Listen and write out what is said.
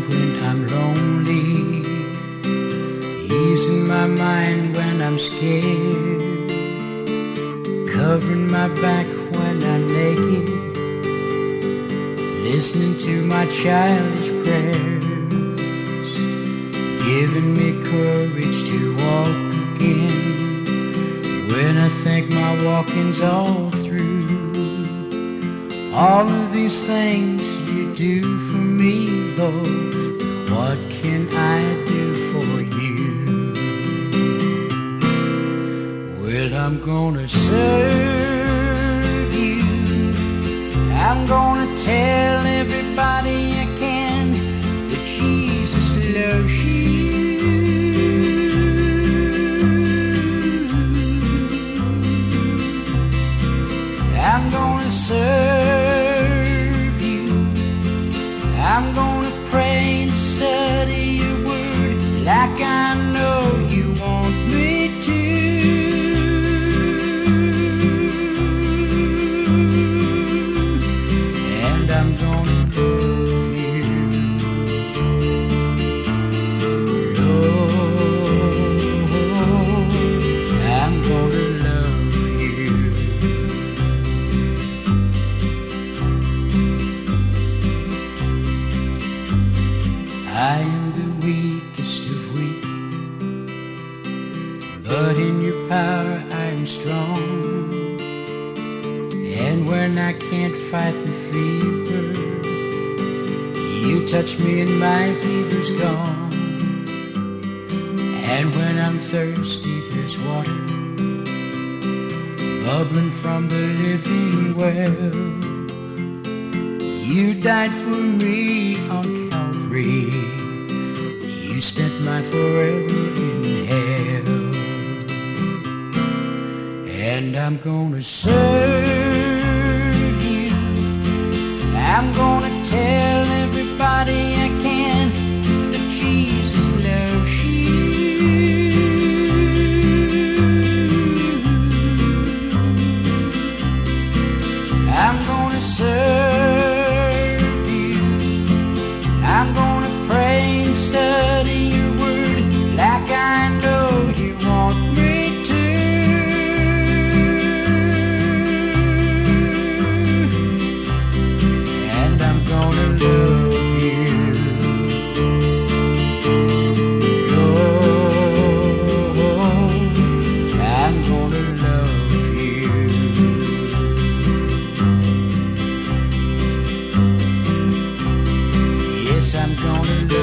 when I'm lonely, easing my mind when I'm scared, covering my back when I'm naked, listening to my childish prayers, giving me courage to walk again when I think my walking's all through. All of these things you do for me, Lord, what can I do for you? Well, I'm gonna serve you. I'm gonna tell everybody I can that Jesus loves you. I'm gonna serve you. I'm gonna pray and study your word like I know you want me to. And I'm gonna love you. Lord, I'm gonna love you. I am the weakest of weak, but in your power I am strong. And when I can't fight the fever, you touch me and my fever's gone. And when I'm thirsty, there's water bubbling from the living well. You died for me on Calvary. You spent my forever in hell. And I'm gonna serve you. I'm gonna tell everybody I can that Jesus loves you. I'm gonna serve you. I'm gonna pray and study your word like I know you want me to. And I'm gonna love you. Lord, I'm gonna love you. Yes, I'm gonna love you.